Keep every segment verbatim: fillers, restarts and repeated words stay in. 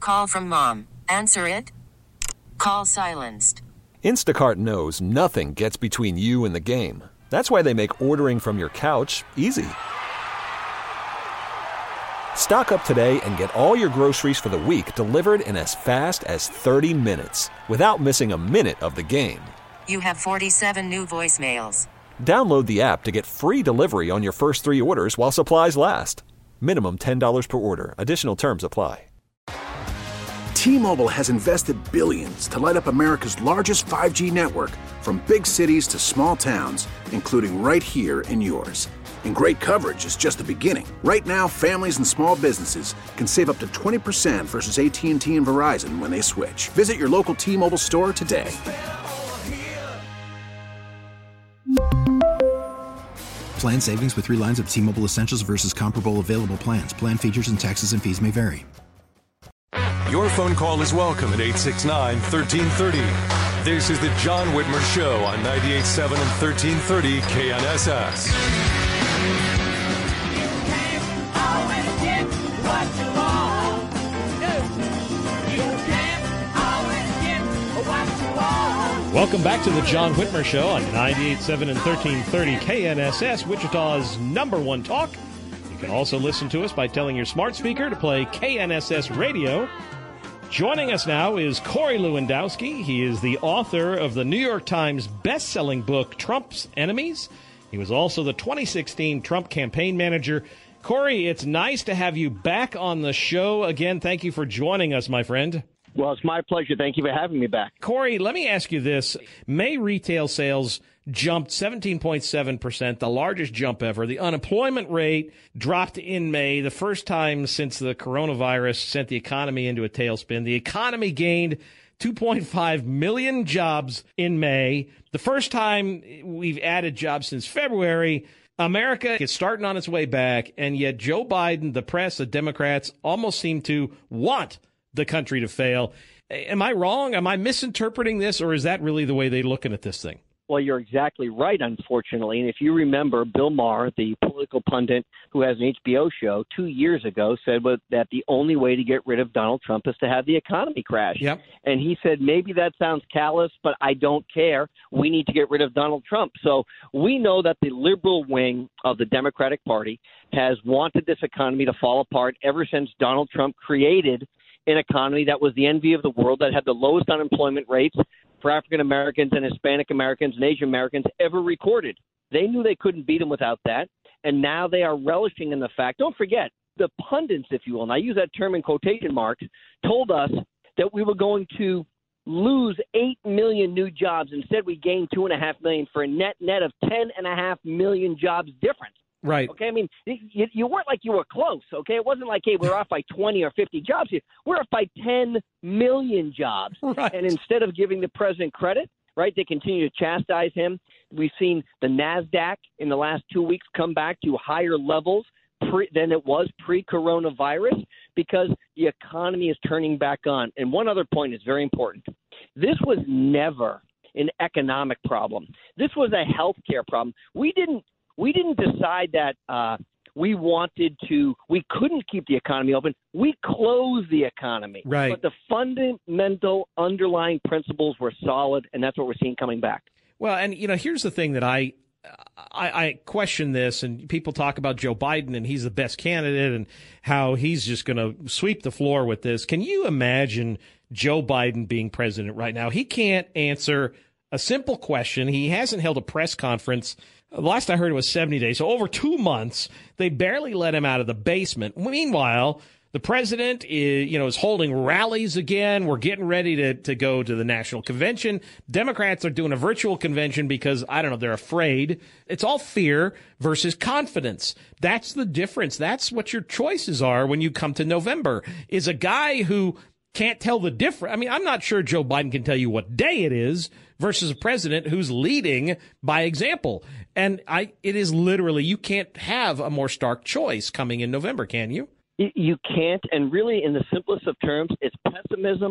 Call from mom. Answer it. Call silenced. Instacart knows nothing gets between you and the game. That's why they make ordering from your couch easy. Stock up today and get all your groceries for the week delivered in as fast as thirty minutes without missing a minute of the game. You have forty-seven new voicemails. Download the app to get free delivery on your first three orders while supplies last. Minimum ten dollars per order. Additional terms apply. T-Mobile has invested billions to light up America's largest five G network, from big cities to small towns, including right here in yours. And great coverage is just the beginning. Right now, families and small businesses can save up to twenty percent versus A T and T and Verizon when they switch. Visit your local T-Mobile store today. Plan savings with three lines of T-Mobile Essentials versus comparable available plans. Plan features and taxes and fees may vary. Your phone call is welcome at eight six nine, one three three zero. This is the John Whitmer Show on ninety-eight point seven and thirteen thirty K N S S. You can't always get what you want. No. You can't always get what you want. Welcome back to the John Whitmer Show on ninety-eight point seven and thirteen thirty K N S S, Wichita's number one talk. You can also listen to us by telling your smart speaker to play K N S S Radio. Joining us now is Corey Lewandowski. He is the author of the New York Times best-selling book, Trump's Enemies. He was also the twenty sixteen Trump campaign manager. Corey, it's nice to have you back on the show again. Thank you for joining us, my friend. Well, it's my pleasure. Thank you for having me back. Corey, let me ask you this. May retail sales jumped seventeen point seven percent, the largest jump ever. The unemployment rate dropped in May, the first time since the coronavirus sent the economy into a tailspin. The economy gained two point five million jobs in May, the first time we've added jobs since February. America is starting on its way back, and yet Joe Biden, the press, the Democrats almost seem to want the country to fail. Am I wrong? Am I misinterpreting this, or is that really the way they're looking at this thing? Well, you're exactly right, unfortunately. And if you remember, Bill Maher, the political pundit who has an H B O show, two years ago said that the only way to get rid of Donald Trump is to have the economy crash. Yep. And he said, maybe that sounds callous, but I don't care. We need to get rid of Donald Trump. So we know that the liberal wing of the Democratic Party has wanted this economy to fall apart ever since Donald Trump created an economy that was the envy of the world, that had the lowest unemployment rates for African Americans and Hispanic Americans and Asian Americans ever recorded. They knew they couldn't beat him without that, and now they are relishing in the fact. Don't forget, the pundits, if you will, and I use that term in quotation marks, told us that we were going to lose eight million new jobs. Instead, we gained two point five million for a net net of ten point five million jobs difference. Right. Okay. I mean, you, you weren't like you were close. Okay. It wasn't like, hey, we're off by twenty or fifty jobs here. We're off by ten million jobs. Right. And instead of giving the president credit, right, they continue to chastise him. We've seen the NASDAQ in the last two weeks come back to higher levels pre, than it was pre-coronavirus because the economy is turning back on. And one other point is very important. This was never an economic problem. This was a healthcare problem. We didn't. We didn't decide that uh, we wanted to – we couldn't keep the economy open. We closed the economy. Right. But the fundamental underlying principles were solid, and that's what we're seeing coming back. Well, and, you know, here's the thing that I, I, I question this, and people talk about Joe Biden, and he's the best candidate, and how he's just going to sweep the floor with this. Can you imagine Joe Biden being president right now? He can't answer a simple question. He hasn't held a press conference. Last I heard it was seventy days. So over two months, they barely let him out of the basement. Meanwhile, the president is, you know, is holding rallies again. We're getting ready to, to go to the national convention. Democrats are doing a virtual convention because, I don't know, they're afraid. It's all fear versus confidence. That's the difference. That's what your choices are when you come to November, is a guy who can't tell the difference. I mean, I'm not sure Joe Biden can tell you what day it is versus a president who's leading by example. And I, it is literally, you can't have a more stark choice coming in November, can you? You can't. And really, in the simplest of terms, it's pessimism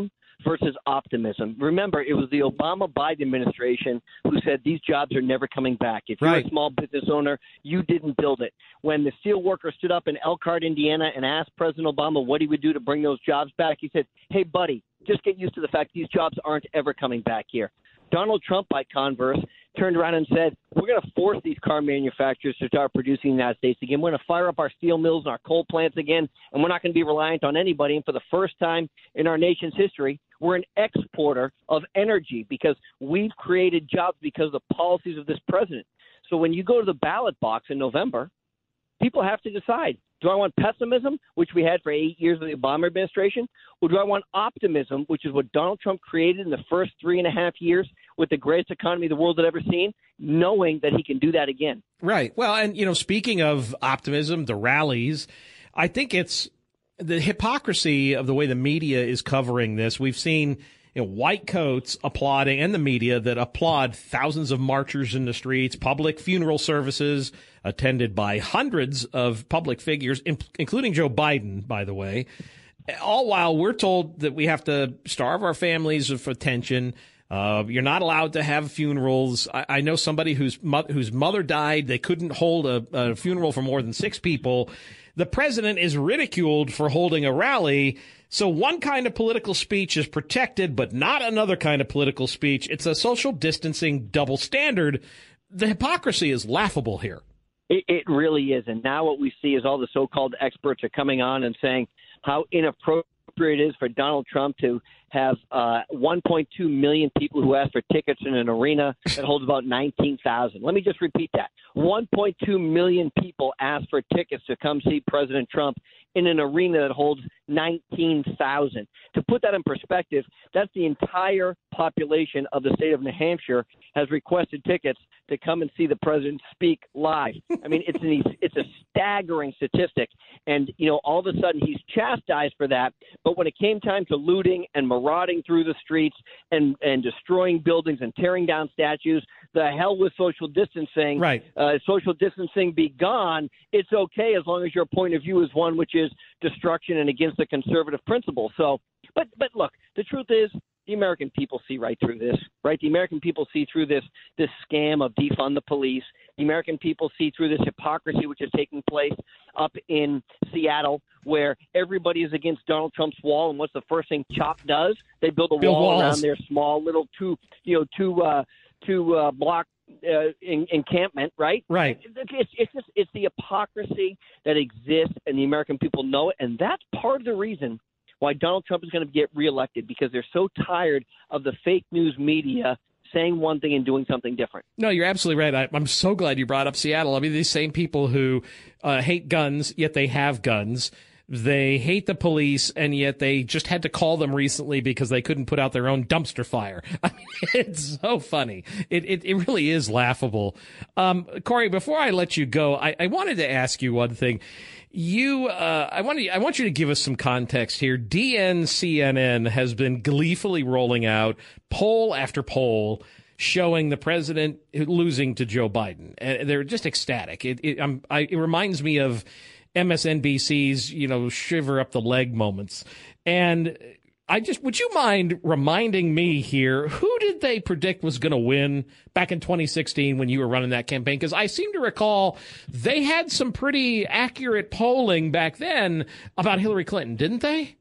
versus optimism. Remember, it was the Obama-Biden administration who said these jobs are never coming back. If you're Right. a small business owner, you didn't build it. When the steel worker stood up in Elkhart, Indiana, and asked President Obama what he would do to bring those jobs back, he said, hey, buddy, just get used to the fact these jobs aren't ever coming back here. Donald Trump, by converse, turned around and said, we're going to force these car manufacturers to start producing in the United States again. We're going to fire up our steel mills and our coal plants again, and we're not going to be reliant on anybody. And for the first time in our nation's history, we're an exporter of energy because we've created jobs because of the policies of this president. So when you go to the ballot box in November, people have to decide. Do I want pessimism, which we had for eight years of the Obama administration, or do I want optimism, which is what Donald Trump created in the first three and a half years with the greatest economy the world had ever seen, knowing that he can do that again? Right. Well, and, you know, speaking of optimism, the rallies, I think it's the hypocrisy of the way the media is covering this. We've seen, you know, white coats applauding, and the media that applaud thousands of marchers in the streets, public funeral services attended by hundreds of public figures, including Joe Biden, by the way, all while we're told that we have to starve our families of attention. Uh, you're not allowed to have funerals. I, I know somebody whose, mo- whose mother died. They couldn't hold a, a funeral for more than six people. The president is ridiculed for holding a rally. So one kind of political speech is protected, but not another kind of political speech. It's a social distancing double standard. The hypocrisy is laughable here. It, it really is. And now what we see is all the so-called experts are coming on and saying how inappropriate it is for Donald Trump to have uh, one point two million people who ask for tickets in an arena that holds about nineteen thousand. Let me just repeat that. one point two million people ask for tickets to come see President Trump in an arena that holds nineteen thousand. To put that in perspective, that's the entire population of the state of New Hampshire has requested tickets to come and see the president speak live. I mean, it's an, it's a staggering statistic. And, you know, all of a sudden he's chastised for that. But when it came time to looting and marauding through the streets and, and destroying buildings and tearing down statues, the hell with social distancing. Right. Uh, social distancing be gone. It's okay as long as your point of view is one which is destruction and against the conservative principle. So, but but look, the truth is the American people see right through this, right? The American people see through this this scam of defund the police. The American people see through this hypocrisy which is taking place up in Seattle, where everybody is against Donald Trump's wall, and what's the first thing CHOP does? They build a Build wall walls. around their small little two, you know, two uh, two uh, block uh, in, encampment, right? Right. It's it's just it's the hypocrisy that exists, and the American people know it, and that's part of the reason why Donald Trump is going to get reelected, because they're so tired of the fake news media saying one thing and doing something different. No, you're absolutely right. I, I'm so glad you brought up Seattle. I mean, these same people who uh, hate guns, yet they have guns. They hate the police, and yet they just had to call them recently because they couldn't put out their own dumpster fire. I mean, it's so funny. It it, it really is laughable. Um, Corey, before I let you go, I, I wanted to ask you one thing. You, uh, I want to, I want you to give us some context here. D N C N N has been gleefully rolling out poll after poll showing the president losing to Joe Biden, and they're just ecstatic. It it, I'm, I, it reminds me of M S N B C's, you know, shiver up the leg moments. And I just, would you mind reminding me here, who did they predict was going to win back in twenty sixteen when you were running that campaign? Because I seem to recall they had some pretty accurate polling back then about Hillary Clinton, didn't they?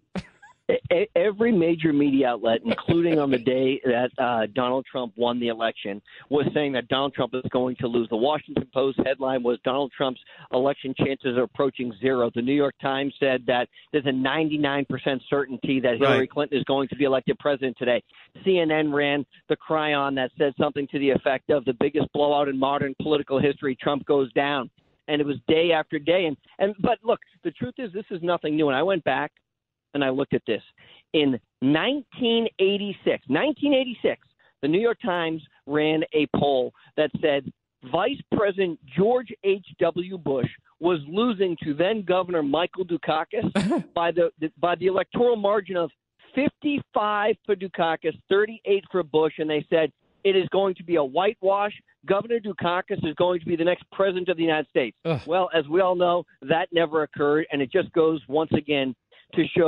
Every major media outlet, including on the day that uh, Donald Trump won the election, was saying that Donald Trump is going to lose. The Washington Post headline was Donald Trump's election chances are approaching zero. The New York Times said that there's a ninety-nine percent certainty that Hillary Right. Clinton is going to be elected president today. C N N ran the cry-on that said something to the effect of the biggest blowout in modern political history, Trump goes down. And it was day after day. And, and But look, the truth is this is nothing new. And I went back and I looked at this. In nineteen eighty-six, nineteen eighty-six, the New York Times ran a poll that said Vice President George H W. Bush was losing to then Governor Michael Dukakis by the, the by the electoral margin of fifty-five for Dukakis, thirty-eight for Bush, and they said it is going to be a whitewash. Governor Dukakis is going to be the next president of the United States. Ugh. Well, as we all know, that never occurred, and it just goes once again to show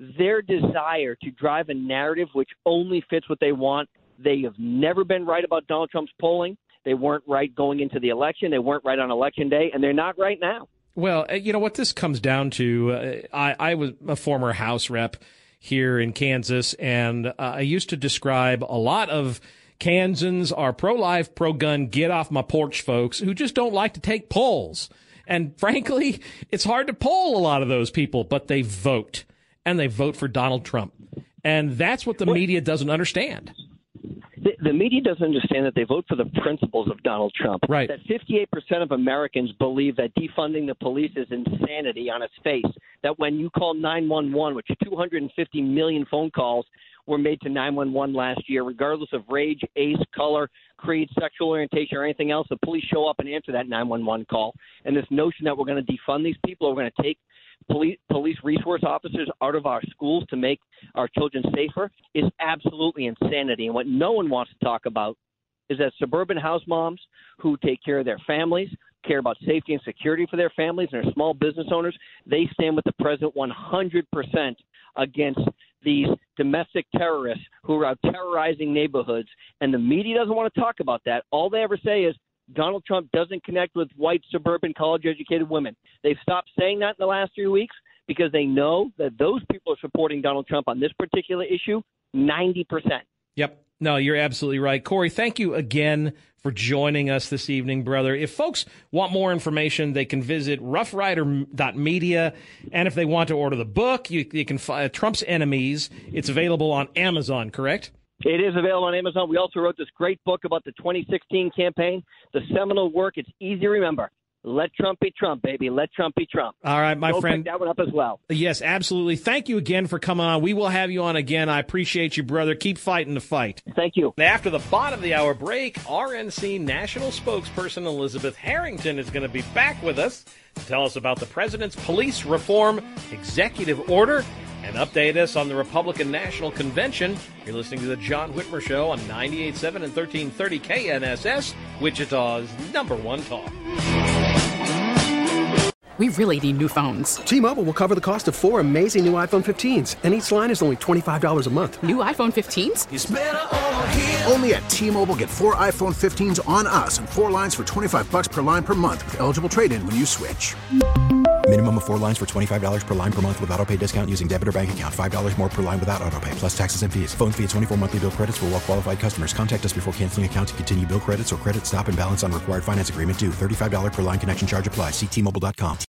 their desire to drive a narrative which only fits what they want. They have never been right about Donald Trump's polling. They weren't right going into the election. They weren't right on Election Day, and they're not right now. Well, you know what this comes down to, uh, I, I was a former House rep here in Kansas, and uh, I used to describe a lot of Kansans are pro-life, pro-gun, get off my porch folks who just don't like to take polls. And frankly, it's hard to poll a lot of those people, but they vote, and they vote for Donald Trump. And that's what the media doesn't understand. The, the media doesn't understand that they vote for the principles of Donald Trump. Right. That fifty-eight percent of Americans believe that defunding the police is insanity on its face. That when you call nine one one, which two hundred fifty million phone calls were made to nine one one last year, regardless of race, age, color, creed, sexual orientation, or anything else, the police show up and answer that nine one one call. And this notion that we're going to defund these people, or we're going to take police, police resource officers out of our schools to make our children safer is absolutely insanity. And what no one wants to talk about is that suburban house moms who take care of their families, care about safety and security for their families, and are small business owners, they stand with the president one hundred percent against these domestic terrorists who are out terrorizing neighborhoods. And the media doesn't want to talk about that. All they ever say is Donald Trump doesn't connect with white suburban college-educated women. They've stopped saying that in the last three weeks because they know that those people are supporting Donald Trump on this particular issue ninety percent. Yep. No, you're absolutely right. Corey, thank you again for joining us this evening, brother. If folks want more information, they can visit rough rider dot media. And if they want to order the book, you, you can find Trump's Enemies. It's available on Amazon, correct? It is available on Amazon. We also wrote this great book about the twenty sixteen campaign, the seminal work. It's easy to remember. Let Trump be Trump, baby. Let Trump be Trump. All right, my Go friend. Pick that one up as well. Yes, absolutely. Thank you again for coming on. We will have you on again. I appreciate you, brother. Keep fighting the fight. Thank you. After the bottom of the hour break, R N C national spokesperson Elizabeth Harrington is going to be back with us to tell us about the president's police reform executive order and update us on the Republican National Convention. You're listening to the John Whitmer Show on ninety-eight point seven and thirteen thirty K N S S, Wichita's number one talk. We really need new phones. T-Mobile will cover the cost of four amazing new iPhone fifteens, and each line is only twenty-five dollars a month. New iPhone fifteens? It's better over here. Only at T-Mobile, get four iPhone fifteens on us and four lines for twenty-five bucks per line per month with eligible trade-in when you switch. Minimum of four lines for twenty-five dollars per line per month with autopay discount using debit or bank account. five dollars more per line without autopay, plus taxes and fees. Phone fee at twenty-four monthly bill credits for well-qualified customers. Contact us before canceling account to continue bill credits or credit stop and balance on required finance agreement due. thirty-five dollars per line connection charge applies. See T Mobile dot com.